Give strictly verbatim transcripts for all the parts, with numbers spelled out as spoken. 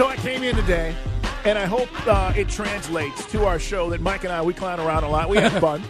So I came in today, and I hope uh, it translates to our show that Mike and I, we clown around a lot. We have fun.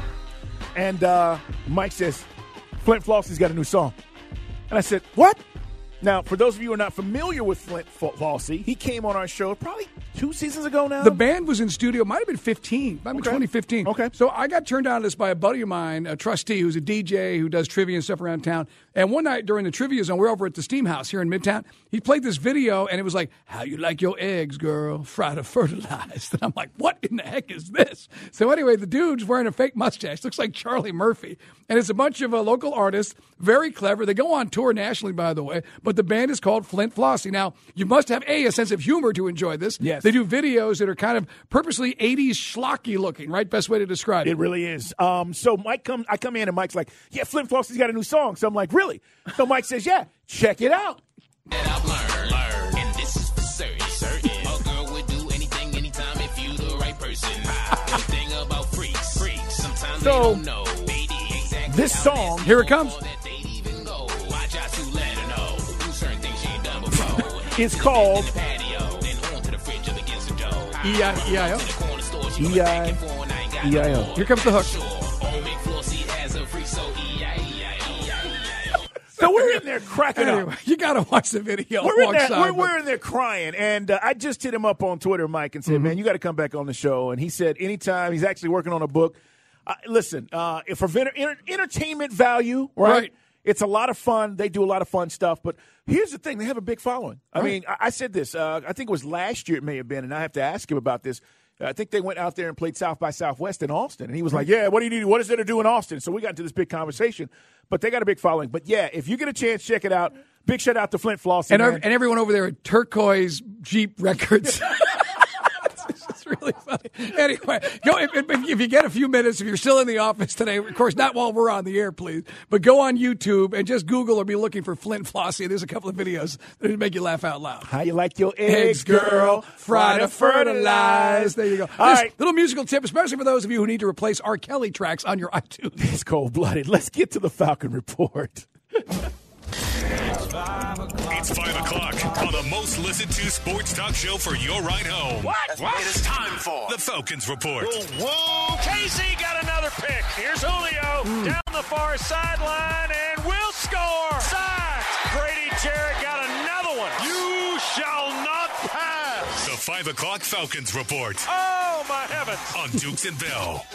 And uh, Mike says, Flint Flossie's got a new song. And I said, what? Now, for those of you who are not familiar with Flint Flossie, he came on our show probably two seasons ago now. The band was in studio, might have been fifteen, might have been Okay. twenty fifteen. Okay. So I got turned on to this by a buddy of mine, a trustee who's a D J who does trivia and stuff around town. And one night during the trivia zone, we're over at the Steam House here in Midtown. He played this video, and it was like, how you like your eggs, girl, fried or fertilized. And I'm like, what in the heck is this? So anyway, the dude's wearing a fake mustache. Looks like Charlie Murphy. And it's a bunch of uh, local artists, very clever. They go on tour nationally, by the way. But the band is called Flint Flossie. Now, you must have, A, a sense of humor to enjoy this. Yes. They do videos that are kind of purposely eighties schlocky looking, right? Best way to describe it. It really is. Um, so Mike come, I come in, and Mike's like, yeah, Flint Flossie's got a new song. So I'm like, really? So Mike says, yeah, check it out. That I've learned, learned, and this is for certain, certain. A girl would do anything, anytime if you the right person. The thing about freaks, freaks, sometimes So, they don't know. Exactly this how song- nasty Here it comes. that they'd even go. Watch out to let her know. Do certain things she ain't done before. It's called In the patio, then on to the fridge up against the door. E I E I O. To the corner store, she E I back and forth, I ain't got E I O. no more. Here comes the hook. Sure, old McFlossie has a freak, so E I E I E I E I O. So we're in there cracking up. Anyway, you got to watch the video. We're in, there, alongside, we're, but- we're in there crying, and uh, I just hit him up on Twitter, Mike, and said, Mm-hmm. man, you got to come back on the show. And he said anytime. He's actually working on a book. Uh, listen, uh, if for enter- enter- entertainment value, right, Right. it's a lot of fun. They do a lot of fun stuff. But here's the thing. They have a big following. I Right. mean, I, I said this. Uh, I think it was last year it may have been, and I have to ask him about this. I think they went out there and played South by Southwest in Austin. And he was like, yeah, what do you need? What is there to do in Austin? So we got into this big conversation. But they got a big following. But, yeah, if you get a chance, check it out. Big shout out to Flint Flossie. and, man. ev- and everyone over there at Turquoise Jeep Records. It's really funny. Anyway, go if, if, if you get a few minutes, if you're still in the office today, of course, not while we're on the air, please, but go on YouTube and just Google or be looking for Flint Flossie. There's a couple of videos that will make you laugh out loud. How you like your eggs, girl? Fried or fertilized. There you go. All This right. little musical tip, especially for those of you who need to replace R. Kelly tracks on your iTunes. It's cold-blooded. Let's get to the Falcon Report. It's five o'clock on the most listened to sports talk show for your ride home. What? What? It is time for the Falcons Report. Whoa, K C got another pick. Here's Julio down the far sideline and will score. Sacked. Grady Jarrett got another one. You shall not pass. The five o'clock Falcons Report Oh, my heavens. on Dukes and Bell.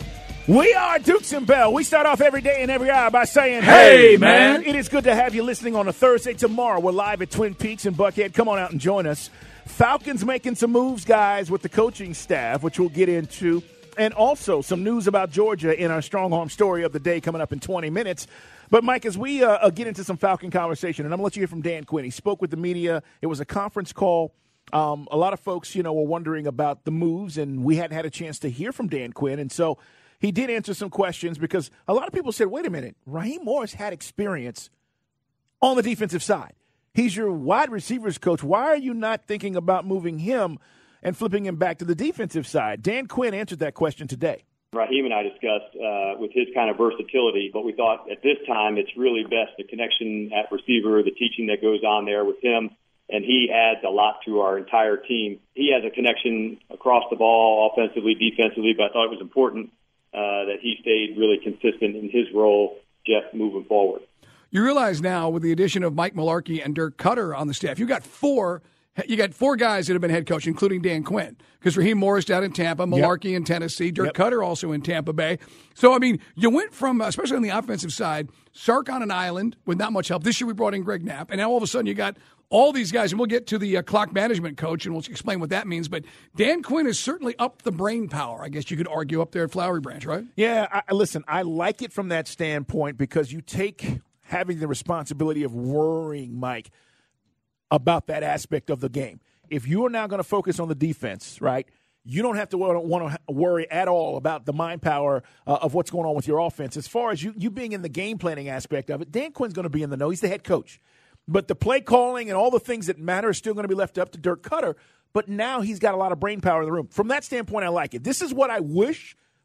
We are Dukes and Bell. We start off every day and every hour by saying, Hey, man. It is good to have you listening on a Thursday. Tomorrow, we're live at Twin Peaks in Buckhead. Come on out and join us. Falcons making some moves, guys, with the coaching staff, which we'll get into. And also some news about Georgia in our Strong Arm story of the day coming up in twenty minutes. But, Mike, as we uh, uh, get into some Falcon conversation, and I'm going to let you hear from Dan Quinn. He spoke with the media. It was a conference call. Um, a lot of folks, you know, were wondering about the moves, and we hadn't had a chance to hear from Dan Quinn. And so he did answer some questions because a lot of people said, wait a minute, Raheem Morris had experience on the defensive side. He's your wide receivers coach. Why are you not thinking about moving him and flipping him back to the defensive side? Dan Quinn answered that question today. Raheem and I discussed uh, with his kind of versatility, but we thought at this time it's really best the connection at receiver, the teaching that goes on there with him, and he adds a lot to our entire team. He has a connection across the ball, offensively, defensively, but I thought it was important uh, that he stayed really consistent in his role, Jeff, moving forward. You realize now with the addition of Mike Mularkey and Dirk Cutter on the staff, you got four you got four guys that have been head coach, including Dan Quinn, because Raheem Morris down in Tampa, Mularkey in Tennessee, Dirk Yep. Cutter also in Tampa Bay. So, I mean, you went from, especially on the offensive side, Sark on an island with not much help. This year we brought in Greg Knapp, and now all of a sudden you got all these guys, and we'll get to the uh, clock management coach, and we'll explain what that means. But Dan Quinn has certainly upped the brain power, I guess you could argue, up there at Flowery Branch, right? Yeah, I, listen, I like it from that standpoint because you take having the responsibility of worrying, Mike, about that aspect of the game. If you are now going to focus on the defense, right, you don't have to want to worry at all about the mind power uh, of what's going on with your offense. As far as you, you being in the game planning aspect of it, Dan Quinn's going to be in the know. He's the head coach. But the play calling and all the things that matter are still going to be left up to Dirk Cutter. But now he's got a lot of brain power in the room. From that standpoint, I like it. This is what I wish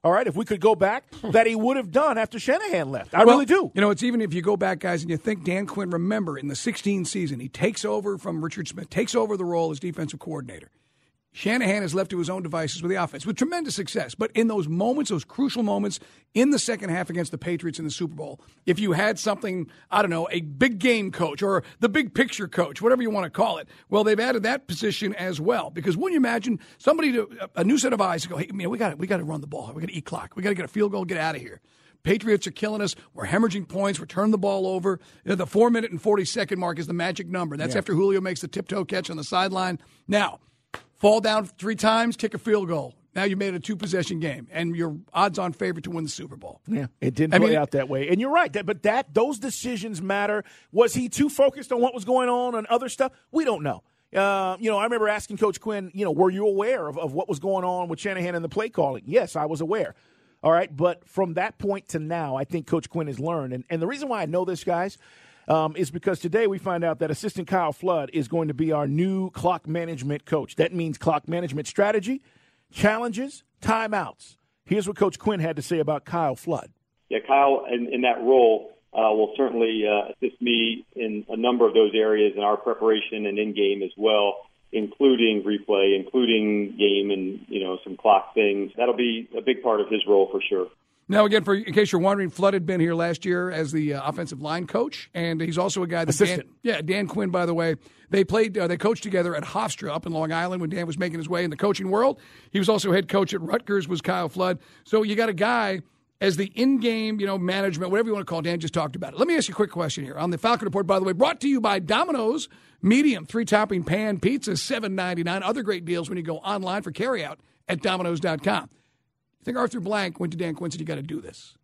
all right, if we could go back, that he would have done after Shanahan left. I well, really do. You know, it's even if you go back, guys, and you think Dan Quinn, remember, in the sixteen season, he takes over from Richard Smith, takes over the role as defensive coordinator. Shanahan is left to his own devices with the offense with tremendous success. But in those moments, those crucial moments in the second half against the Patriots in the Super Bowl, if you had something, I don't know, a big game coach or the big picture coach, whatever you want to call it, well, they've added that position as well. Because wouldn't you imagine somebody, to, a new set of eyes to go, hey, man, we got we got to run the ball. We got to eat clock. We got to get a field goal, get out of here. Patriots are killing us. We're hemorrhaging points. We're turning the ball over. You know, the four-minute and forty-second mark is the magic number. That's yeah. after Julio makes the tiptoe catch on the sideline. Now, fall down three times, kick a field goal. Now you made it a two-possession game, and you're odds-on favorite to win the Super Bowl. Yeah, it didn't I play mean, out that way. And you're right, that, but that those decisions matter. Was he too focused on what was going on and other stuff? We don't know. Uh, you know, I remember asking Coach Quinn, you know, were you aware of, of what was going on with Shanahan and the play calling? Yes, I was aware. All right, but from that point to now, I think Coach Quinn has learned. And, and the reason why I know this, guys, Um, is because today we find out that assistant Kyle Flood is going to be our new clock management coach. That means clock management strategy, challenges, timeouts. Here's what Coach Quinn had to say about Kyle Flood. Yeah, Kyle, in, in that role, uh, will certainly uh, assist me in a number of those areas in our preparation and in-game as well, including replay, including game and, you know, some clock things. That'll be a big part of his role for sure. Now, again, for in case you're wondering, Flood had been here last year as the uh, offensive line coach, and he's also a guy that Assistant. Dan, yeah, Dan Quinn, by the way, they played, uh, they coached together at Hofstra up in Long Island when Dan was making his way in the coaching world. He was also head coach at Rutgers, was Kyle Flood. So you got a guy as the in-game, you know, management, whatever you want to call it. Dan just talked about it. Let me ask you a quick question here on the Falcon Report. By the way, brought to you by Domino's Medium three-topping pan pizza, seven ninety-nine. Other great deals when you go online for carryout at Domino's dot com. I think Arthur Blank went to Dan Quinn and said, you got to do this.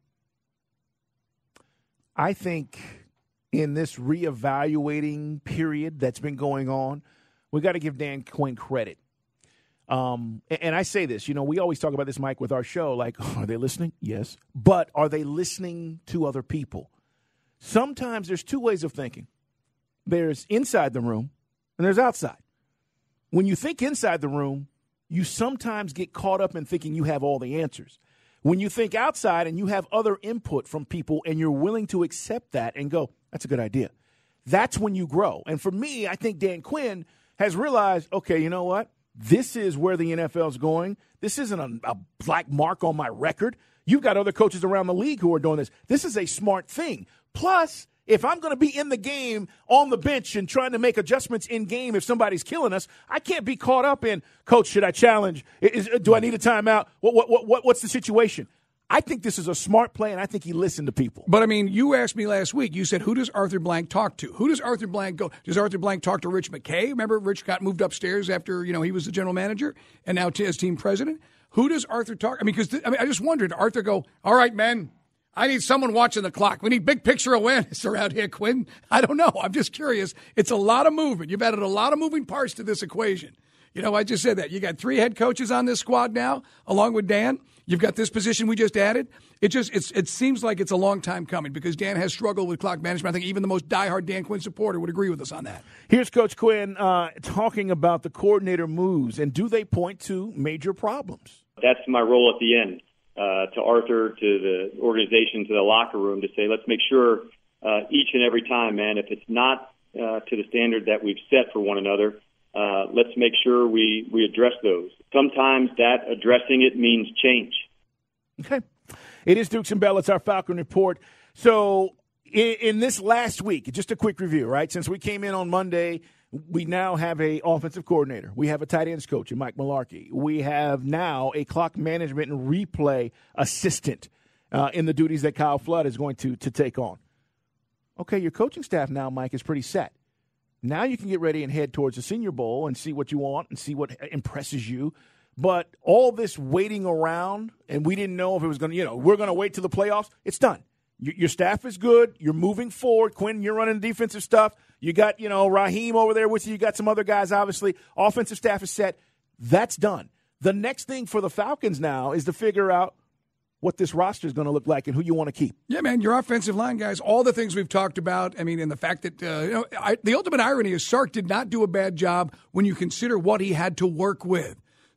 I think in this reevaluating period that's been going on, we got to give Dan Quinn credit. Um, and I say this, you know, we always talk about this, Mike, with our show, like, are they listening? Yes. But are they listening to other people? Sometimes there's two ways of thinking. There's inside the room and there's outside. When you think inside the room, you sometimes get caught up in thinking you have all the answers. When you think outside and you have other input from people and you're willing to accept that and go, that's a good idea, that's when you grow. And for me, I think Dan Quinn has realized, okay, you know what? This is where the N F L is going. This isn't a, a black mark on my record. You've got other coaches around the league who are doing this. This is a smart thing. Plus, if I'm going to be in the game on the bench and trying to make adjustments in game if somebody's killing us, I can't be caught up in, Coach, should I challenge? Is, do I need a timeout? What, what, what, what's the situation? I think this is a smart play, and I think he listened to people. But, I mean, you asked me last week, you said, who does Arthur Blank talk to? Who does Arthur Blank go? Does Arthur Blank talk to Rich McKay? Remember, Rich got moved upstairs after, you know, he was the general manager and now as team president. Who does Arthur talk? I mean, because I mean, I just wondered, Arthur go, all right, men, I need someone watching the clock. We need big picture awareness around here, Quinn. I don't know. I'm just curious. It's a lot of movement. You've added a lot of moving parts to this equation. You know, I just said that. You got three head coaches on this squad now, along with Dan. You've got this position we just added. It just it's it seems like it's a long time coming because Dan has struggled with clock management. I think even the most diehard Dan Quinn supporter would agree with us on that. Here's Coach Quinn uh, talking about the coordinator moves, and do they point to major problems? That's my role at the end, uh, to Arthur, to the organization, to the locker room, to say, let's make sure uh, each and every time, man, if it's not uh, to the standard that we've set for one another, Uh, let's make sure we, we address those. Sometimes that addressing it means change. Okay. It is Dukes and Bell. It's our Falcon Report. So in, in this last week, just a quick review, right? Since we came in on Monday, we now have a offensive coordinator. We have a tight ends coach in Mike Mularkey. We have now a clock management and replay assistant uh, in the duties that Kyle Flood is going to, to take on. Okay, your coaching staff now, Mike, is pretty set. Now you can get ready and head towards the Senior Bowl and see what you want and see what impresses you. But all this waiting around, and we didn't know if it was going to, you know, we're going to wait till the playoffs. It's done. Y- your staff is good. You're moving forward. Quinn, you're running defensive stuff. You got, you know, Raheem over there with you. You got some other guys, obviously. Offensive staff is set. That's done. The next thing for the Falcons now is to figure out what this roster is going to look like and who you want to keep. Yeah, man, your offensive line guys, all the things we've talked about. I mean, and the fact that, uh, you know, I, the ultimate irony is Sark did not do a bad job when you consider what he had to work with.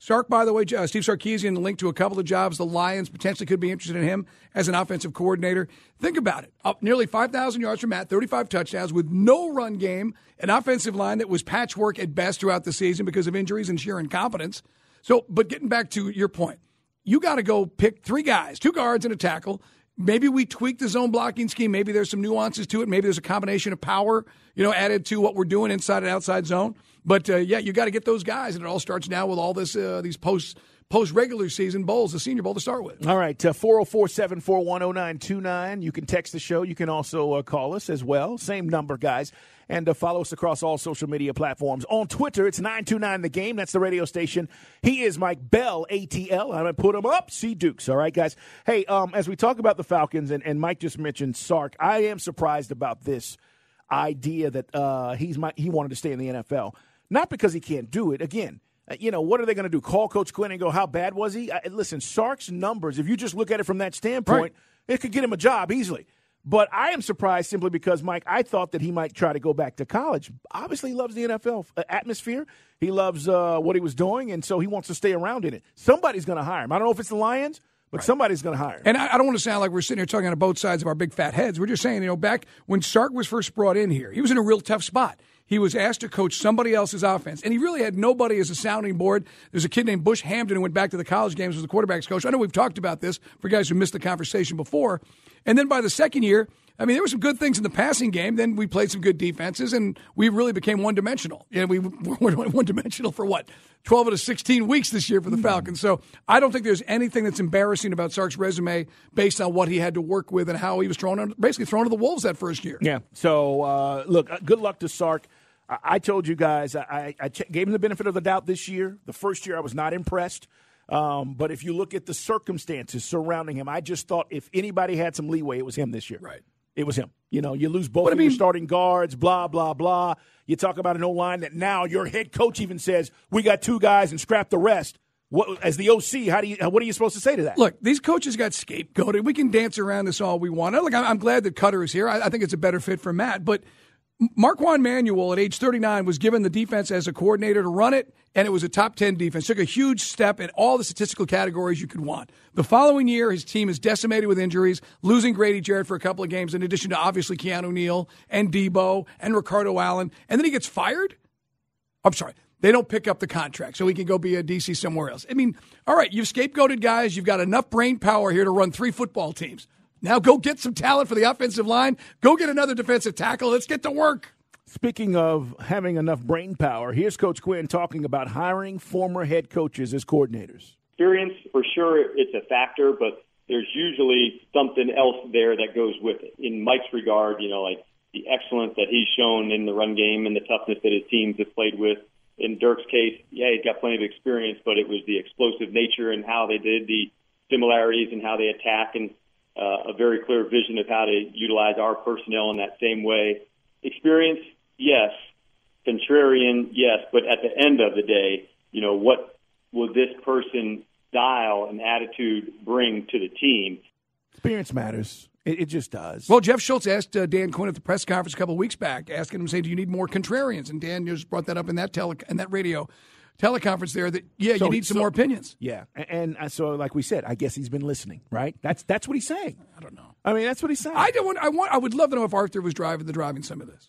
Sark, by the way, uh, Steve Sarkisian linked to a couple of jobs. The Lions potentially could be interested in him as an offensive coordinator. Think about it. Up nearly five thousand yards from Matt, thirty-five touchdowns with no run game, an offensive line that was patchwork at best throughout the season because of injuries and sheer incompetence. So, but getting back to your point, you got to go pick three guys, two guards and a tackle. Maybe we tweak the zone blocking scheme. Maybe there's some nuances to it. Maybe there's a combination of power, you know, added to what we're doing inside and outside zone. But, uh, yeah, you got to get those guys, and it all starts now with all this uh, these post post regular season bowls, the Senior Bowl to start with. All right, uh, four oh four, seven four one, oh nine two nine. You can text the show. You can also uh, call us as well. Same number, guys. And uh, follow us across all social media platforms. On Twitter, it's nine two nine The Game. That's the radio station. He is Mike Bell, A T L. I'm going to put him up. See Dukes. All right, guys. Hey, um, as we talk about the Falcons, and, and Mike just mentioned Sark, I am surprised about this idea that uh, he's my, he wanted to stay in the N F L. Not because he can't do it. Again, uh, you know, what are they going to do? Call Coach Quinn and go, how bad was he? Uh, listen, Sark's numbers, if you just look at it from that standpoint, right, it could get him a job easily. But I am surprised simply because, Mike, I thought that he might try to go back to college. Obviously, he loves the N F L atmosphere. He loves uh, what he was doing, and so he wants to stay around in it. Somebody's going to hire him. I don't know if it's the Lions, but right, somebody's going to hire him. And I, I don't want to sound like we're sitting here talking on both sides of our big fat heads. We're just saying, you know, back when Sark was first brought in here, he was in a real tough spot. He was asked to coach somebody else's offense, and he really had nobody as a sounding board. There's a kid named Bush Hampton who went back to the college games as the quarterback's coach. I know we've talked about this for guys who missed the conversation before. And then by the second year, I mean, there were some good things in the passing game. Then we played some good defenses, and we really became one-dimensional. You know, we were one-dimensional for, what, twelve out of sixteen weeks this year for the Falcons. So I don't think there's anything that's embarrassing about Sark's resume based on what he had to work with and how he was thrown, basically thrown to the wolves that first year. Yeah. So, uh, look, good luck to Sark. I, I told you guys, I, I ch- gave him the benefit of the doubt this year. The first year I was not impressed. Um, but if you look at the circumstances surrounding him, I just thought if anybody had some leeway, it was him this year. Right. It was him. You know, you lose both but of I mean, your starting guards, blah, blah, blah. You talk about an O-line that now your head coach even says, we got two guys and scrap the rest. What, as the O C, how do you? What are you supposed to say to that? Look, these coaches got scapegoated. We can dance around this all we want. Look, I'm glad that Cutter is here. I, I think it's a better fit for Matt. But Marquand Manuel at age thirty-nine was given the defense as a coordinator to run it, and it was a top ten defense. Took a huge step in all the statistical categories you could want. The following year, his team is decimated with injuries, losing Grady Jarrett for a couple of games, in addition to obviously Keanu Neal and Debo and Ricardo Allen. And then he gets fired? I'm sorry. They don't pick up the contract, so he can go be a D C somewhere else. I mean, all right, you've scapegoated guys. You've got enough brain power here to run three football teams. Now go get some talent for the offensive line. Go get another defensive tackle. Let's get to work. Speaking of having enough brain power, here's Coach Quinn talking about hiring former head coaches as coordinators. Experience, for sure, it's a factor, but there's usually something else there that goes with it. In Mike's regard, you know, like the excellence that he's shown in the run game and the toughness that his teams have played with. In Dirk's case, yeah, he's got plenty of experience, but it was the explosive nature and how they did, the similarities and how they attack, and uh, a very clear vision of how to utilize our personnel in that same way. Experience, yes. Contrarian, yes. But at the end of the day, you know, what will this person style and attitude bring to the team? Experience matters. It, it just does. Well, Jeff Schultz asked uh, Dan Quinn at the press conference a couple of weeks back, asking him, say, do you need more contrarians? And Dan just brought that up in that tele in that radio teleconference there that, yeah, so, you need some so, more opinions. Yeah. And, and so, like we said, I guess he's been listening, right? That's that's what he's saying. I don't know. I mean, that's what he's saying. I don't want, I want. I would love to know if Arthur was driving the driving some of this.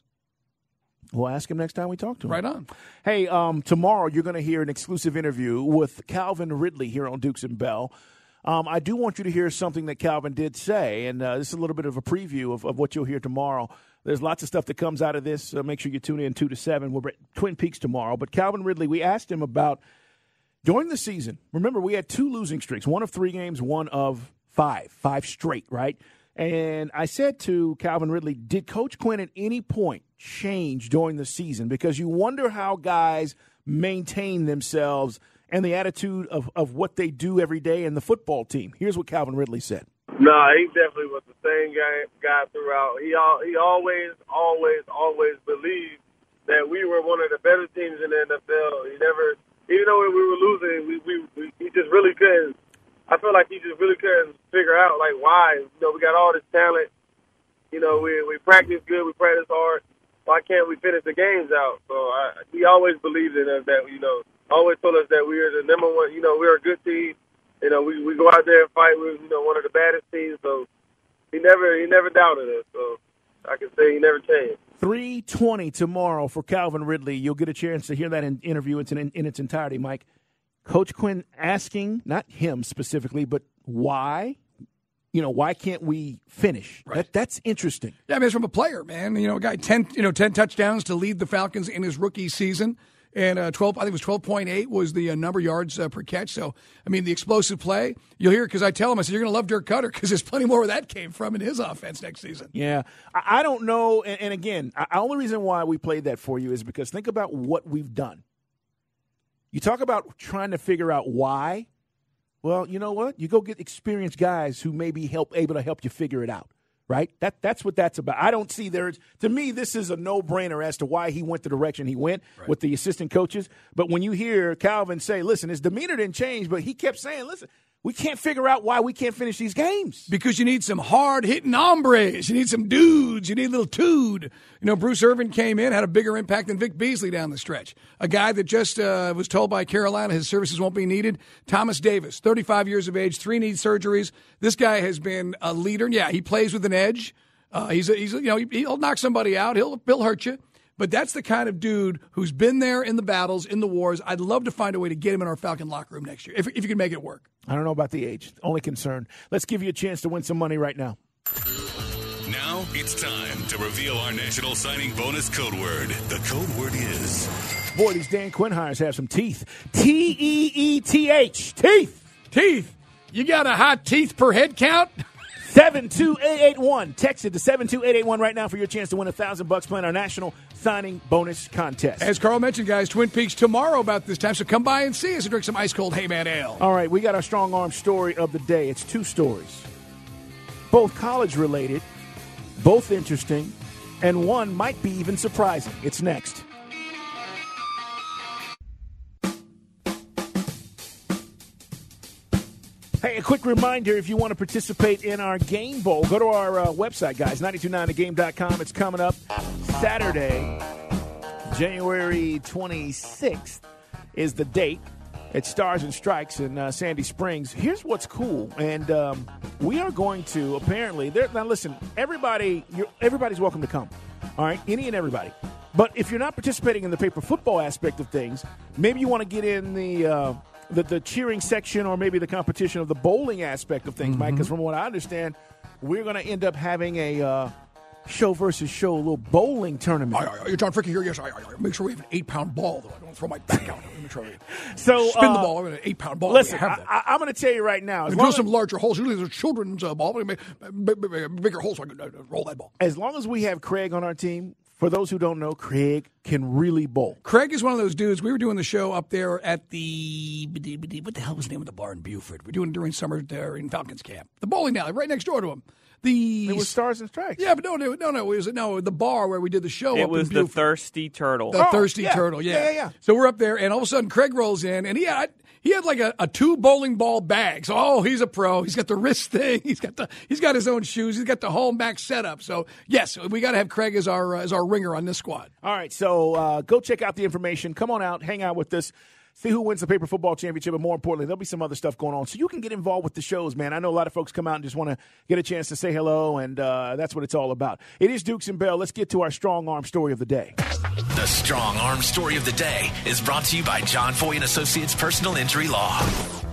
We'll ask him next time we talk to him. Right on. Hey, um, tomorrow you're going to hear an exclusive interview with Calvin Ridley here on Dukes and Bell. Um, I do want you to hear something that Calvin did say, and uh, this is a little bit of a preview of, of what you'll hear tomorrow. There's lots of stuff that comes out of this. Uh, make sure you tune in two to seven. We're at Twin Peaks tomorrow. But Calvin Ridley, we asked him about during the season. Remember, we had two losing streaks, one of three games, one of five, five straight, right? And I said to Calvin Ridley, did Coach Quinn at any point change during the season? Because you wonder how guys maintain themselves and the attitude of, of what they do every day in the football team. Here's what Calvin Ridley said. No, nah, he definitely was the same guy, guy throughout. He all, he always, always, always believed that we were one of the better teams in the N F L. He never, even though we were losing, we, we, we he just really couldn't. I feel like he just really couldn't figure out, like, why. You know, we got all this talent. You know, we we practice good, we practice hard. Why can't we finish the games out? So I, he always believed in us that, you know, always told us that we are the number one. You know, we're a good team. You know, we, we go out there and fight with, you know, one of the baddest teams. So he never he never doubted us. So I can say he never changed. three twenty tomorrow for Calvin Ridley. You'll get a chance to hear that in interview it's in, in its entirety, Mike. Coach Quinn asking, not him specifically, but why? You know, why can't we finish? Right. That, that's interesting. Yeah, I mean, it's from a player, man. You know, a guy ten, you know, ten touchdowns to lead the Falcons in his rookie season, and uh, twelve. I think it was twelve point eight was the uh, number of yards uh, per catch. So, I mean, the explosive play. You'll hear it because I tell him, I said, you're going to love Dirk Cutter because there's plenty more where that came from in his offense next season. Yeah, I, I don't know. And, and again, the only reason why we played that for you is because think about what we've done. You talk about trying to figure out why. Well, you know what? You go get experienced guys who may be help, able to help you figure it out, right? That That's what that's about. I don't see there – to me, this is a no-brainer as to why he went the direction he went right. with the assistant coaches. But when you hear Calvin say, listen, his demeanor didn't change, but he kept saying, listen – we can't figure out why we can't finish these games. Because you need some hard-hitting hombres. You need some dudes. You need a little tood. You know, Bruce Irvin came in, had a bigger impact than Vic Beasley down the stretch. A guy that just uh, was told by Carolina his services won't be needed. Thomas Davis, thirty-five years of age, three knee surgeries. This guy has been a leader. Yeah, he plays with an edge. Uh, he's, a, he's a, you know, he'll knock somebody out. He'll, he'll hurt you. But that's the kind of dude who's been there in the battles, in the wars. I'd love to find a way to get him in our Falcon locker room next year, if, if you can make it work. I don't know about the age. Only concern. Let's give you a chance to win some money right now. Now it's time to reveal our national signing bonus code word. The code word is... Boy, these Dan Quinn hires have some teeth. T E E T H. Teeth. Teeth. You got a hot teeth per head count? seven two eight eight one. Text it to seven two eight eight one right now for your chance to win a thousand bucks playing our national signing bonus contest. As Carl mentioned, guys, Twin Peaks tomorrow about this time, so come by and see us and drink some ice-cold Hey-Man Ale. All right, we got our strong arm story of the day. It's two stories, both college-related, both interesting, and one might be even surprising. It's next. Hey, a quick reminder, if you want to participate in our Game Bowl, go to our uh, website, guys, nine two nine the game dot com. It's coming up Saturday, January twenty-sixth is the date. At Stars and Strikes in uh, Sandy Springs. Here's what's cool, and um, we are going to, apparently, now listen, everybody, you're, everybody's welcome to come, all right, any and everybody. But if you're not participating in the paper football aspect of things, maybe you want to get in the uh, – The, the cheering section or maybe the competition of the bowling aspect of things, mm-hmm. Mike, because from what I understand, we're going to end up having a uh, show versus show, a little bowling tournament. Aye, aye, aye. You're John Fricky here? Yes, aye, aye, aye. Make sure we have an eight-pound ball, though. I don't throw my back out. Make sure we so, spin uh, the ball. I have an eight-pound ball. Listen, I, I, I'm going to tell you right now. Drill some larger holes. Usually there's a children's uh, ball. But make, make, make bigger holes so I can uh, roll that ball. As long as we have Craig on our team, for those who don't know, Craig can really bowl. Craig is one of those dudes. We were doing the show up there at the, what the hell was the name of the bar in Buford? We were doing it during summer there in Falcons camp. The bowling alley, right next door to him. The It was Stars and Strikes. Yeah, but no, no, no, no. It was no the bar where we did the show. It up was in the Buford. Thirsty Turtle. The Oh, Thirsty yeah. Turtle, yeah. Yeah, yeah, yeah. So we're up there, and all of a sudden Craig rolls in, and he had he had like a, a two bowling ball bag. So oh, he's a pro. He's got the wrist thing. He's got the he's got his own shoes. He's got the home back setup. So yes, we got to have Craig as our uh, as our ringer on this squad. All right, so uh, go check out the information. Come on out, hang out with us. See who wins the paper football championship, and more importantly, there'll be some other stuff going on. So you can get involved with the shows, man. I know a lot of folks come out and just want to get a chance to say hello, and uh, that's what it's all about. It is Dukes and Bell. Let's get to our strong arm story of the day. The strong arm story of the day is brought to you by John Foy and Associates Personal Injury Law.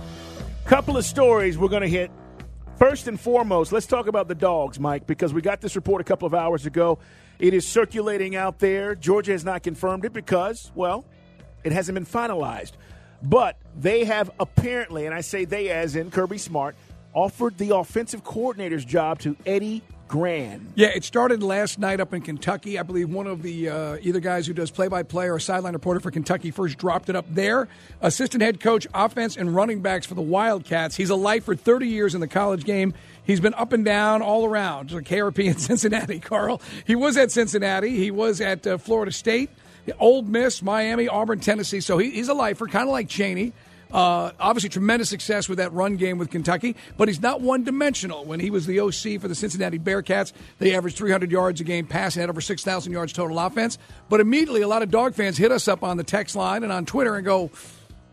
Couple of stories we're going to hit. First and foremost, let's talk about the dogs, Mike, because we got this report a couple of hours ago. It is circulating out there. Georgia has not confirmed it because, well, it hasn't been finalized. But they have apparently, and I say they as in Kirby Smart, offered the offensive coordinator's job to Eddie Gran. Yeah, it started last night up in Kentucky. I believe one of the uh, either guys who does play-by-play or sideline reporter for Kentucky first dropped it up there. Assistant head coach, offense and running backs for the Wildcats. He's a lifer, thirty years in the college game. He's been up and down all around. Just like K R P in Cincinnati, Carl. He was at Cincinnati. He was at uh, Florida State. Ole Miss, Miami, Auburn, Tennessee. So he, he's a lifer, kind of like Chaney. Uh, obviously, tremendous success with that run game with Kentucky, but he's not one-dimensional. When he was the O C for the Cincinnati Bearcats, they averaged three hundred yards a game passing, had over six thousand yards total offense. But immediately, a lot of dog fans hit us up on the text line and on Twitter and go,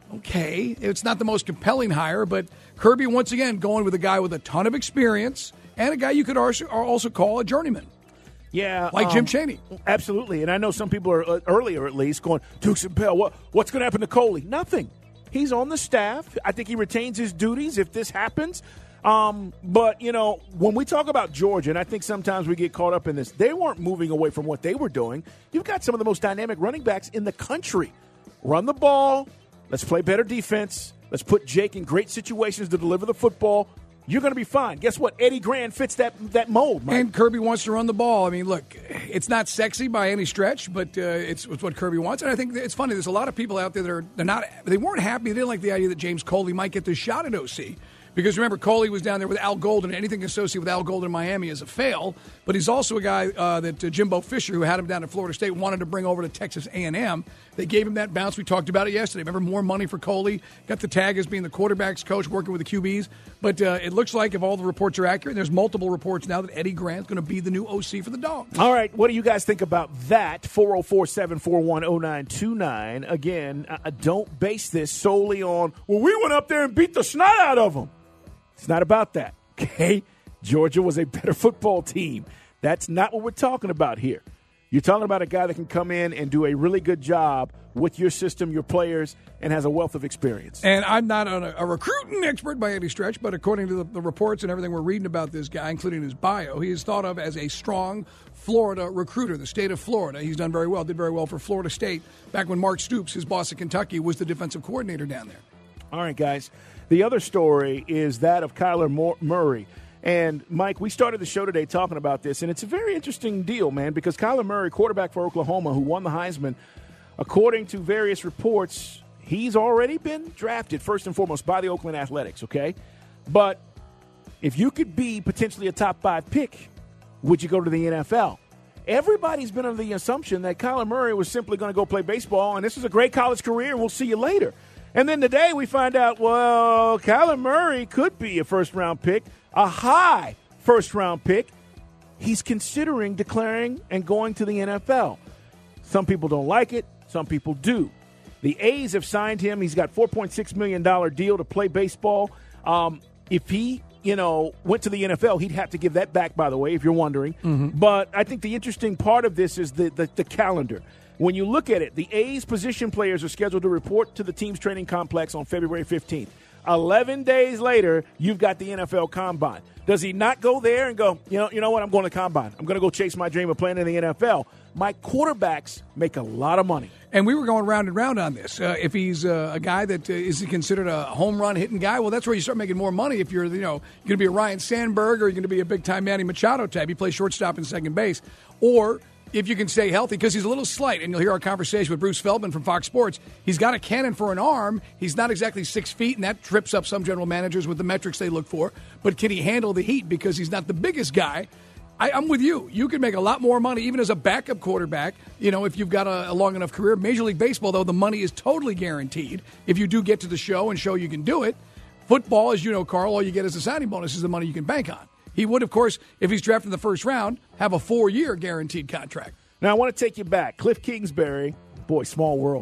Okay, it's not the most compelling hire, but Kirby, once again, going with a guy with a ton of experience and a guy you could also also call a journeyman. Yeah. Like um, Jim Chaney. Absolutely. And I know some people are, uh, earlier at least, going, Dukes and Bell, what, what's going to happen to Coley? Nothing. He's on the staff. I think he retains his duties if this happens. Um, but, you know, when we talk about Georgia, and I think sometimes we get caught up in this, they weren't moving away from what they were doing. You've got some of the most dynamic running backs in the country. Run the ball. Let's play better defense. Let's put Jake in great situations to deliver the football. You're going to be fine. Guess what? Eddie Grand fits that that mold, Mike. And Kirby wants to run the ball. I mean, look, it's not sexy by any stretch, but uh, it's, it's what Kirby wants. And I think it's funny. There's a lot of people out there that are they're not. They weren't happy. They didn't like the idea that James Coley might get this shot at O C. Because remember, Coley was down there with Al Golden. Anything associated with Al Golden in Miami is a fail. But he's also a guy uh, that uh, Jimbo Fisher, who had him down at Florida State, wanted to bring over to Texas A and M. They gave him that bounce. We talked about it yesterday. Remember, more money for Coley. Got the tag as being the quarterback's coach, working with the Q Bs. But uh, it looks like if all the reports are accurate, and there's multiple reports now that Eddie Grant's going to be the new O C for the Dogs. All right, what do you guys think about that? four oh four, seven four one, oh nine two nine. Again, uh, don't base this solely on, well, we went up there and beat the snot out of them. It's not about that, okay? Georgia was a better football team. That's not what we're talking about here. You're talking about a guy that can come in and do a really good job with your system, your players, and has a wealth of experience. And I'm not a, a recruiting expert by any stretch, but according to the, the reports and everything we're reading about this guy, including his bio, he is thought of as a strong Florida recruiter, the state of Florida. He's done very well, did very well for Florida State back when Mark Stoops, his boss at Kentucky, was the defensive coordinator down there. All right, guys. The other story is that of Kyler Murray. And, Mike, we started the show today talking about this, and it's a very interesting deal, man, because Kyler Murray, quarterback for Oklahoma, who won the Heisman, according to various reports, he's already been drafted, first and foremost, by the Oakland Athletics, okay? But if you could be potentially a top five pick, would you go to the N F L? Everybody's been under the assumption that Kyler Murray was simply going to go play baseball, and this is a great college career, and we'll see you later. And then today we find out, well, Kyler Murray could be a first-round pick, a high first-round pick. He's considering declaring and going to the N F L. Some people don't like it. Some people do. The A's have signed him. He's got four point six million dollars deal to play baseball. Um, if he, you know, went to the N F L, he'd have to give that back, by the way, if you're wondering. Mm-hmm. But I think the interesting part of this is the, the, the calendar. When you look at it, the A's position players are scheduled to report to the team's training complex on February fifteenth. Eleven days later, you've got the N F L Combine. Does he not go there and go, you know, you know what, I'm going to Combine. I'm going to go chase my dream of playing in the N F L. My quarterbacks make a lot of money. And we were going round and round on this. Uh, if he's uh, a guy that uh, is considered a home run hitting guy, well, that's where you start making more money. If you're, you know, going to be a Ryan Sandberg or you're going to be a big-time Manny Machado type. He plays shortstop and second base. Or if you can stay healthy, because he's a little slight, and you'll hear our conversation with Bruce Feldman from Fox Sports. He's got a cannon for an arm. He's not exactly six feet, and that trips up some general managers with the metrics they look for. But can he handle the heat? Because he's not the biggest guy. I, I'm with you. You can make a lot more money, even as a backup quarterback, you know, if you've got a, a long enough career. Major League Baseball, though, the money is totally guaranteed if you do get to the show and show you can do it. Football, as you know, Carl, all you get as a signing bonus is the money you can bank on. He would, of course, if he's drafted in the first round, have a four-year guaranteed contract. Now, I want to take you back. Cliff Kingsbury, boy, small world,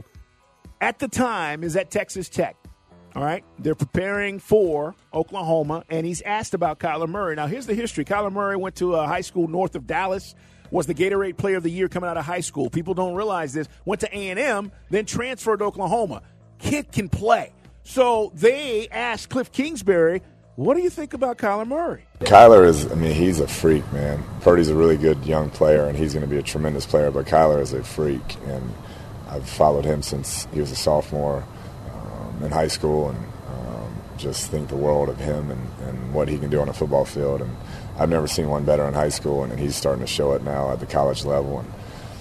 at the time is at Texas Tech. All right? They're preparing for Oklahoma, and he's asked about Kyler Murray. Now, here's the history. Kyler Murray went to a high school north of Dallas, was the Gatorade Player of the Year coming out of high school. People don't realize this. Went to A and M, then transferred to Oklahoma. Kid can play. So they asked Cliff Kingsbury, what do you think about Kyler Murray? Kyler is, I mean, he's a freak, man. Purdy's a really good young player, and he's going to be a tremendous player, but Kyler is a freak, and I've followed him since he was a sophomore um, in high school, and um, just think the world of him and, and what he can do on a football field. And I've never seen one better in high school, and, and he's starting to show it now at the college level. And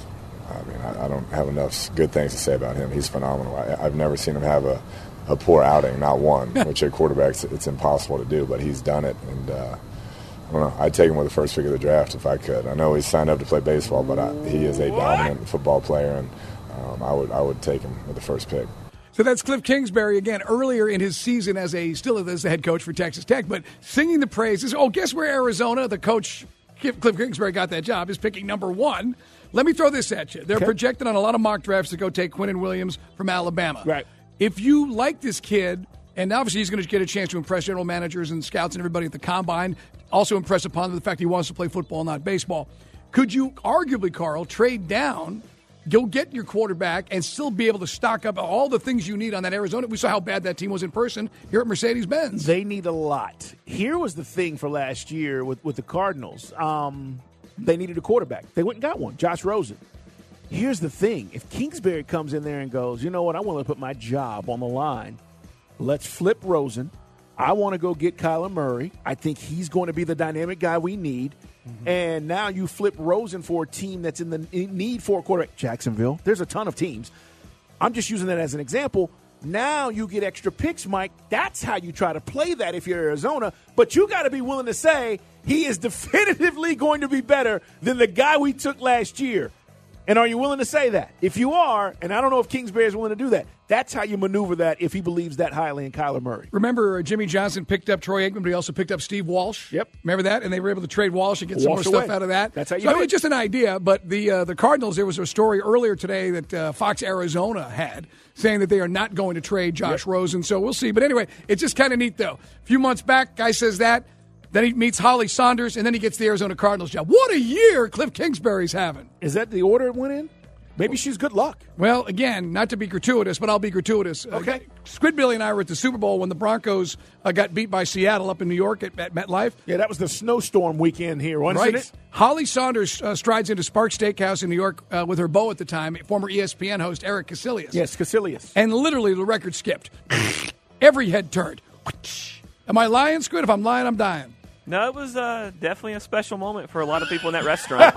I mean, I, I don't have enough good things to say about him. He's phenomenal. I, I've never seen him have a a poor outing, not one, which at quarterbacks it's impossible to do, but he's done it. And uh, I don't know, I'd take him with the first pick of the draft if I could. I know he's signed up to play baseball, but I, he is a dominant football player, and um, I would I would take him with the first pick. So that's Cliff Kingsbury, again, earlier in his season as a still as the head coach for Texas Tech, but singing the praises. Oh, guess where Arizona, the coach, Cliff Kingsbury got that job, is picking number one. Let me throw this at you. They're okay. projected on a lot of mock drafts to go take Quinnen Williams from Alabama. Right. if you like this kid, and obviously he's going to get a chance to impress general managers and scouts and everybody at the Combine, also impress upon the fact he wants to play football, not baseball, could you arguably, Carl, trade down, go get your quarterback, and still be able to stock up all the things you need on that Arizona? We saw how bad that team was in person here at Mercedes-Benz. They need a lot. Here was the thing for last year with, with the Cardinals. Um, they needed a quarterback. They went and got one, Josh Rosen. Here's the thing. If Kingsbury comes in there and goes, you know what, I want to put my job on the line. Let's flip Rosen. I want to go get Kyler Murray. I think he's going to be the dynamic guy we need. Mm-hmm. And now you flip Rosen for a team that's in the need for a quarterback. Jacksonville. There's a ton of teams. I'm just using that as an example. Now you get extra picks, Mike. That's how you try to play that if you're Arizona. But you got to be willing to say he is definitively going to be better than the guy we took last year. And are you willing to say that? If you are, and I don't know if Kingsbury is willing to do that, that's how you maneuver that if he believes that highly in Kyler Murray. Remember, uh, Jimmy Johnson picked up Troy Aikman, but he also picked up Steve Walsh. Yep. Remember that? And they were able to trade Walsh and get Walsh some more away. stuff out of that. That's how you so, do I mean, it. just an idea, but the uh, the Cardinals, there was a story earlier today that uh, Fox Arizona had saying that they are not going to trade Josh Yep. Rosen, so we'll see. But anyway, it's just kind of neat, though. A few months back, guy says that. Then he meets Holly Saunders, and then he gets the Arizona Cardinals job. What a year Cliff Kingsbury's having. Is that the order it went in? Maybe she's good luck. Well, again, not to be gratuitous, but I'll be gratuitous. Okay. Uh, Squidbilly and I were at the Super Bowl when the Broncos uh, got beat by Seattle up in New York at, at MetLife. Yeah, that was the snowstorm weekend here, wasn't Right. it? Holly Saunders uh, strides into Spark Steakhouse in New York uh, with her beau at the time, former E S P N host Eric Casillas. Yes, Casillas. And literally the record skipped. Every head turned. Am I lying, Squid? If I'm lying, I'm dying. No, it was uh, definitely a special moment for a lot of people in that restaurant.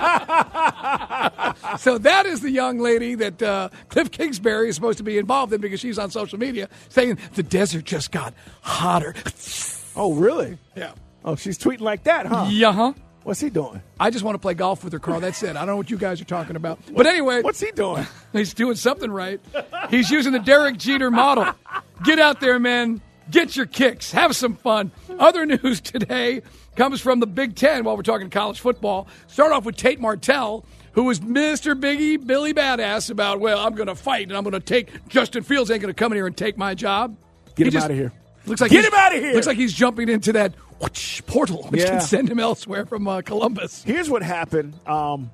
So that is the young lady that uh, Cliff Kingsbury is supposed to be involved in because she's on social media saying the desert just got hotter. Oh, really? Yeah. Oh, she's tweeting like that, huh? Yeah, huh? What's he doing? I just want to play golf with her, Carl. That's it. I don't know what you guys are talking about. But anyway. What's he doing? He's doing something right. He's using the Derek Jeter model. Get out there, man. Get your kicks. Have some fun. Other news today comes from the Big Ten while we're talking college football. Start off with Tate Martell, who was Mister Biggie Billy Badass about, well, I'm going to fight and I'm going to take Justin Fields ain't going to come in here and take my job. Get He him just out of here. Looks like Get he's- him out of here. Looks like he's jumping into that whoosh, portal, which Yeah. can send him elsewhere from uh, Columbus. Here's what happened. Um,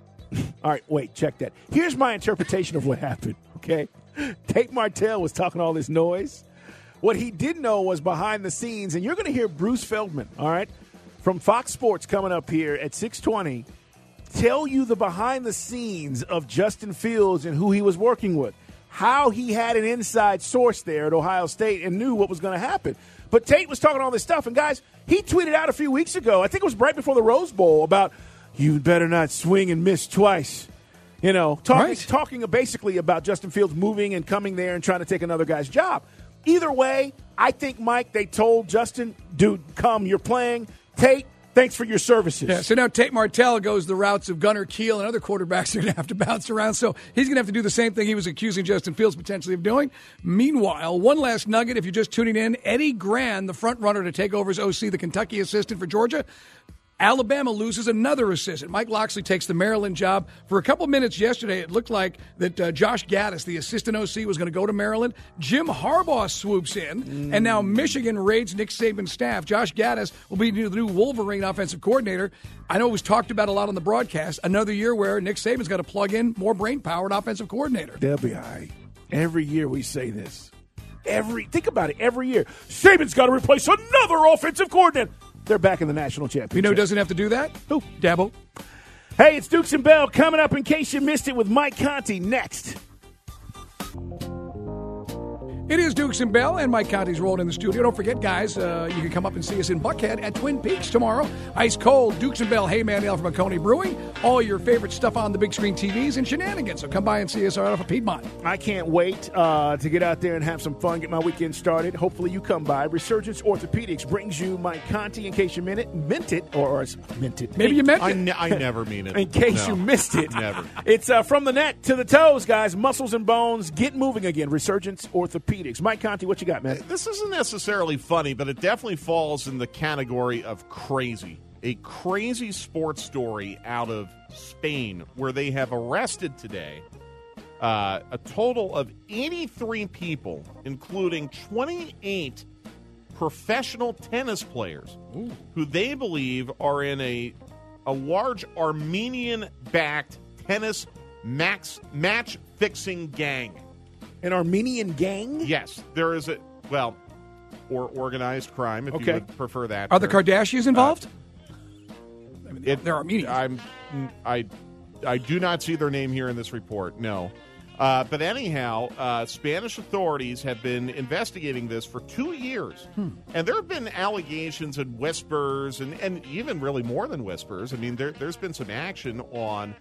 all right, wait, check that. Here's my interpretation of what happened, okay? Tate Martell was talking all this noise. What he didn't know was behind the scenes, and you're going to hear Bruce Feldman, all right, from Fox Sports coming up here at six twenty, tell you the behind the scenes of Justin Fields and who he was working with, how he had an inside source there at Ohio State and knew what was going to happen. But Tate was talking all this stuff, and guys, he tweeted out a few weeks ago, I think it was right before the Rose Bowl, about you better not swing and miss twice. You know, talking, Right. talking basically about Justin Fields moving and coming there and trying to take another guy's job. Either way, I think, Mike, they told Justin, dude, come, you're playing. Tate, thanks for your services. Yeah, so now Tate Martell goes the routes of Gunnar Kiel and other quarterbacks are going to have to bounce around. So he's going to have to do the same thing he was accusing Justin Fields potentially of doing. Meanwhile, one last nugget, if you're just tuning in, Eddie Gran, the front runner to take over as O C, the Kentucky assistant for Georgia, Alabama loses another assistant. Mike Loxley takes the Maryland job. For a couple minutes yesterday, it looked like that uh, Josh Gaddis, the assistant O C, was going to go to Maryland. Jim Harbaugh swoops in, mm. and now Michigan raids Nick Saban's staff. Josh Gaddis will be the new Wolverine offensive coordinator. I know it was talked about a lot on the broadcast. Another year where Nick Saban's got to plug in more brain-powered offensive coordinator. They'll be all right. Every year we say this. Every Think about it. Every year. Saban's got to replace another offensive coordinator. They're back in the national championship. You know who doesn't have to do that? Who? Dabo. Hey, it's Dukes and Bell coming up in case you missed it with Mike Conti next. It is Dukes and Bell, and Mike Conti's rolling in the studio. Don't forget, guys, uh, you can come up and see us in Buckhead at Twin Peaks tomorrow. Ice cold, Dukes and Bell, Hey Man Ale from Oconee Brewing. All your favorite stuff on the big screen T Vs and shenanigans. So come by and see us right off of Piedmont. I can't wait uh, to get out there and have some fun, get my weekend started. Hopefully you come by. Resurgence Orthopedics brings you Mike Conti in case you meant it, meant it, or, or meant it. Maybe you meant I, it. ne- I never mean it. In case No. you missed it. Never. It's uh, from the neck to the toes, guys. Muscles and bones. Get moving again. Resurgence Orthopedics. Mike Conti, what you got, man? This isn't necessarily funny, but it definitely falls in the category of crazy. A crazy sports story out of Spain where they have arrested today Uh, a total of eighty-three people, including twenty-eight professional tennis players, Ooh. who they believe are in a a large Armenian-backed tennis max match-fixing gang. An Armenian gang? Yes, there is a well, or organized crime, if Okay. you would prefer that. Are the term. Kardashians involved? Uh, I mean, it, they're Armenians. I'm, I, I do not see their name here in this report. No. Uh, but anyhow, uh, Spanish authorities have been investigating this for two years. Hmm. And there have been allegations and whispers, and, and even really more than whispers. I mean, there, there's been some action on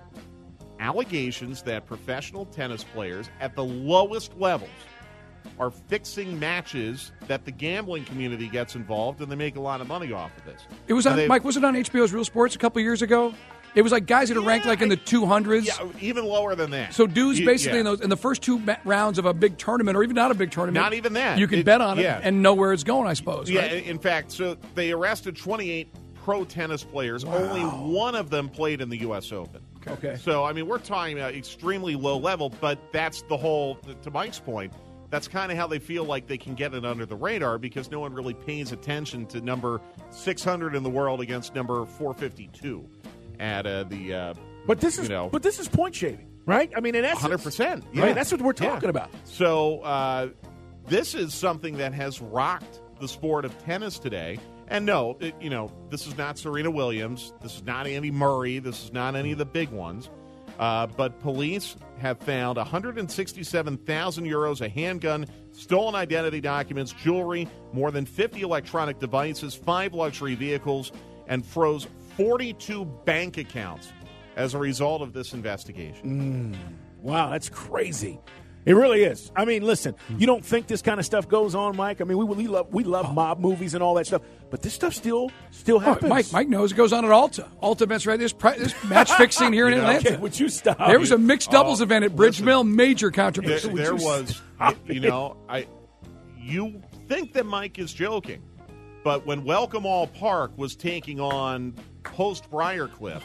allegations that professional tennis players at the lowest levels are fixing matches that the gambling community gets involved, and they make a lot of money off of this. It was on, Mike, was it on H B O's Real Sports a couple years ago? It was like guys that are ranked like in the two hundreds. Yeah, even lower than that. So dudes You- basically yeah. in those in the first two ma- rounds of a big tournament, or even not a big tournament, Not even that. you can It- bet on yeah. it and know where it's going, I suppose. Yeah, right? in fact, so they arrested twenty-eight pro tennis players. Only one of them played in the U S Open. Okay. So, I mean, we're talking about extremely low level, but that's the whole, to Mike's point, that's kind of how they feel like they can get it under the radar because no one really pays attention to number six hundred in the world against number four fifty-two at uh, the, uh, But this is you know, but this is point shaving, right? I mean, in essence, one hundred percent. I mean, that's what we're talking Yeah. about. So uh, this is something that has rocked the sport of tennis today. And no, it, you know, this is not Serena Williams. This is not Andy Murray. This is not any of the big ones. Uh, but police have found one hundred sixty-seven thousand euros, a handgun, stolen identity documents, jewelry, more than fifty electronic devices, five luxury vehicles, and froze forty-two bank accounts as a result of this investigation. Mm, wow, that's crazy. It really is. I mean, listen, you don't think this kind of stuff goes on, Mike? I mean, we we love we love mob movies and all that stuff, but this stuff still still Oh, happens. Mike, Mike knows it goes on at Alta. Alta events, right? There's, pri- there's match fixing here in You know, Atlanta. Okay, would you stop? There was a mixed doubles Oh, event at Bridge listen. Mill, major There, controversy. Would there you was, stop you it? know, I. You think that Mike is joking, but when Welcome All Park was taking on Post Briarcliff,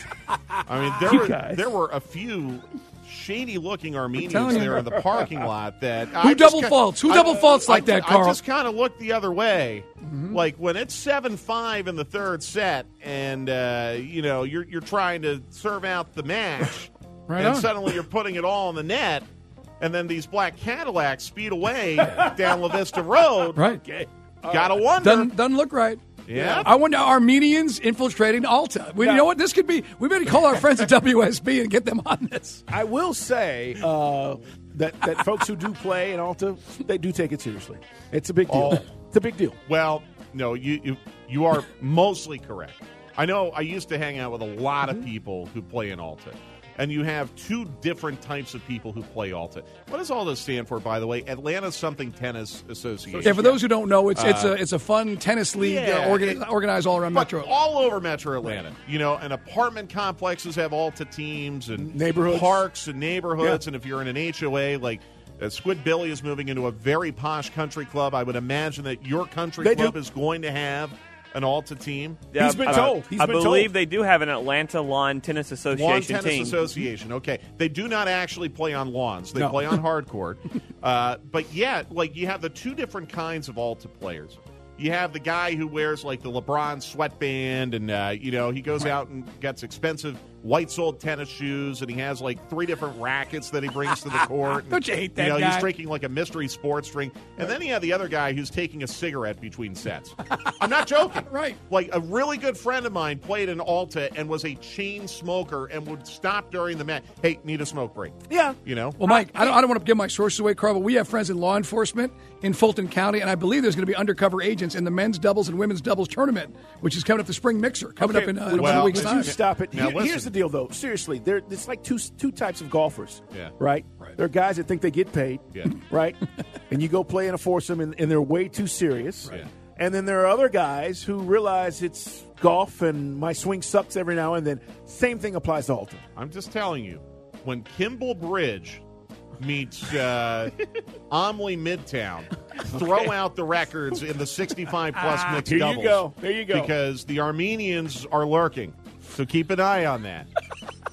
I mean, there You were guys. there were a few shady-looking Armenians telling you. there in the parking lot that Who I just double ki- faults? Who I- double faults like I, that, I Carl? just kind of looked the other way. Mm-hmm. Like when it's seven five in the third set, and uh, you know you're you're trying to serve out the match, Right and on. suddenly you're putting it all in the net, and then these black Cadillacs speed away down La Vista Road. Right. Okay. Gotta wonder. Doesn't, doesn't look right. Yeah. I wonder Armenians infiltrating Alta. We, You know what? This could be. We better call our friends at W S B and get them on this. I will say uh, that that folks who do play in Alta, they do take it seriously. It's a big deal. Oh. It's a big deal. Well, no, you you, you are mostly correct. I know I used to hang out with a lot of people who play in Alta. And you have two different types of people who play Alta. What does Alta stand for, by the way? Atlanta Something Tennis Association. Yeah, for those who don't know, it's it's Uh, a it's a fun tennis league yeah, uh, organi- it- organized all around But Metro. all over Metro Atlanta. You know, and apartment complexes have Alta teams and Neighborhoods. parks and neighborhoods. Yeah. And if you're in an H O A, like uh, Squid Billy is moving into a very posh country club, I would imagine that your country They club do. is going to have an Alta team. Yeah, He's been I- told. He's I been believe told. they do have an Atlanta Lawn Tennis Association Lawn Tennis team. Association. Okay, they do not actually play on lawns; they No. play on hard court. Uh, but yeah, like you have the two different kinds of Alta players. You have the guy who wears like the LeBron sweatband, and uh, you know he goes out and gets expensive white-soled tennis shoes, and he has like three different rackets that he brings to the court. Don't you hate that You know, guy? he's drinking like a mystery sports drink, and then you have the other guy who's taking a cigarette between sets. I'm not joking. Right. Like a really good friend of mine played in Alta and was a chain smoker and would stop during the match. Hey, need a smoke break? Yeah. You know. Well, Mike, I don't, I don't want to give my sources away, Carl, but we have friends in law enforcement in Fulton County, and I believe there's going to be undercover agents in the men's doubles and women's doubles tournament, which is coming up the spring mixer, coming Okay, up in, uh, would in a well, couple weeks' Would time. you stop it? Now, Here- here's listen. the deal, though. Seriously, there it's like two two types of golfers. Yeah. Right. Right. There are guys that think they get paid. Yeah. Right. And you go play in a foursome, and, and they're way too serious. Right. And then there are other guys who realize it's golf, and my swing sucks every now and then. Same thing applies to Alton. I'm just telling you, when Kimball Bridge meets uh, Omley Midtown, throw out the records in the sixty-five plus mixed Here you doubles. go. There you go. Because the Armenians are lurking. So keep an eye on that.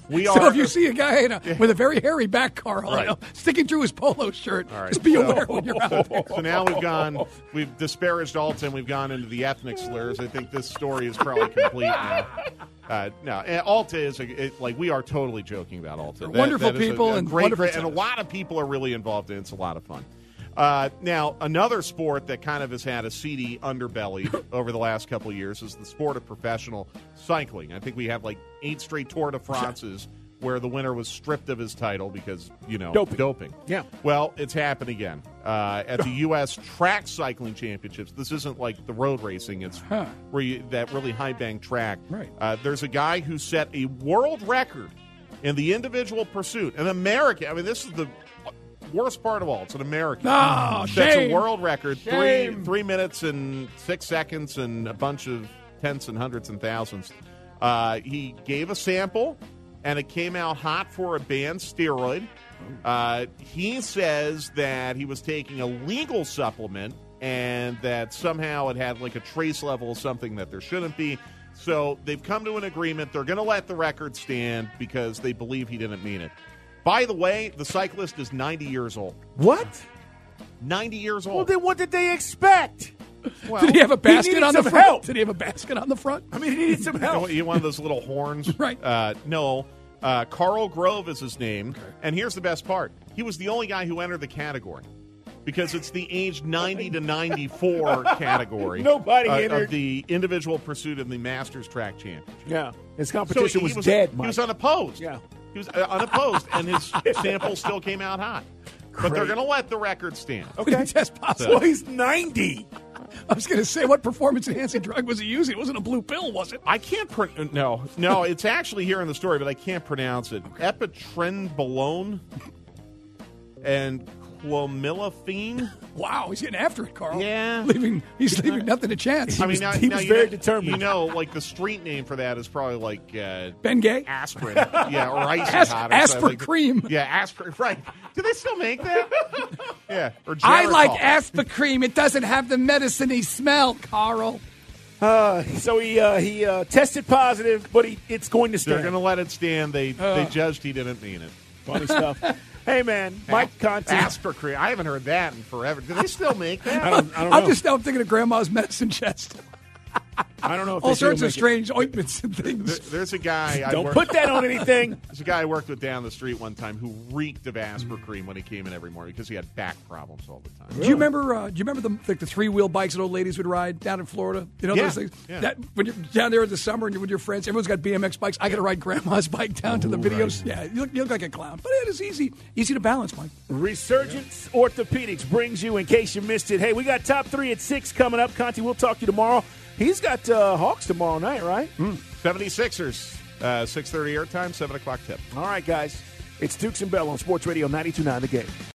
We so are- if you see a guy in a, with a very hairy back, Carl, Right. you know, sticking through his polo shirt, All right, just be so- aware when you're out there. So now we've gone, we've disparaged Alton, we've gone into the ethnic slurs. I think this story is probably complete now. Uh, no, and Alta is a, it, like we are totally joking about Alta. They're wonderful is a- people a and great, wonderful great- and a tennis. lot of people are really involved in it. It's a lot of fun. Uh, now, another sport that kind of has had a seedy underbelly over the last couple of years is the sport of professional cycling. I think we have like eight straight Tour de France's where the winner was stripped of his title because, you know, Doping. doping. Yeah. Well, it's happened again uh, at the U S Track Cycling Championships. This isn't like the road racing; it's Huh. where you, that really high bank track. Right. Uh, there's a guy who set a world record in the individual pursuit. An American. I mean, this is the worst part of all. It's an American. No, Sets shame. a world record. Shame. Three three minutes and six seconds and a bunch of tenths and hundreds and thousands. Uh, he gave a sample, and it came out hot for a banned steroid. Uh, he says that he was taking a legal supplement and that somehow it had like a trace level of something that there shouldn't be. So they've come to an agreement. They're going to let the record stand because they believe he didn't mean it. By the way, the cyclist is ninety years old. What? ninety years old. Well, then what did they expect? Well, Did he have a basket needed on the some front? help. Did he have a basket on the front? I mean, he needed some You know, help. you want one of those little horns? Right. Uh, no. Uh, Carl Grove is his name. And here's the best part. He was the only guy who entered the category because it's the age ninety to ninety-four category. Nobody uh, entered. Of the individual pursuit of the Masters Track Championship. Yeah, his So competition he was, dead. He Mike. was unopposed. Yeah. He was uh, unopposed, and his sample still came out hot. But they're Great. going to let the record stand. Did he test positive? Well, he's ninety. I was going to say, what performance-enhancing drug was he using? It wasn't a blue pill, was it? I can't pro- no no. It's actually here in the story, but I can't pronounce it. Epitrenbolone and clomiphene. Wow, he's getting after it, Carl. Yeah. Leaving, he's leaving nothing to chance. I mean, now, he now was you very know, determined. You know, like the street name for that is probably like uh, Ben Gay? aspirin, yeah, or icy As- hot. Or something. Like- Asper-cream. Yeah, aspirin. Right? Do they still make that? Yeah. Or I like Geritol. Asper-cream. It doesn't have the medicine-y smell, Carl. Uh, so he uh, he uh, tested positive, but he it's going to They're stand. going to let it stand. They Uh. they judged he didn't mean it. Funny stuff. Hey man, Mike Conti. Aspercream. I haven't heard that in forever. Do they still make that? I don't, I don't I'm know. just now thinking of Grandma's medicine chest. I don't know if All they still sorts of make it. strange ointments and things. There- There's a guy. I Don't work- put that on anything. There's a guy I worked with down the street one time who reeked of Aspercream when he came in every morning because he had back problems all the time. Do you remember? Uh, do you remember the like the three wheel bikes that old ladies would ride down in Florida? You know Yeah, those things. yeah. That when you're down there in the summer and you're with your friends, everyone's got B M X bikes. I got to ride Grandma's bike down to the videos. Yeah, you look, you look like a clown, but it is easy, easy to balance, Mike. Resurgence Orthopedics brings you, in case you missed it. Hey, we got top three at six coming up. Conti, we'll talk to you tomorrow. He's got uh, Hawks tomorrow night, right? seventy-sixers, uh, six thirty airtime, seven o'clock tip. All right, guys. It's Dukes and Bell on Sports Radio ninety-two point nine The Game.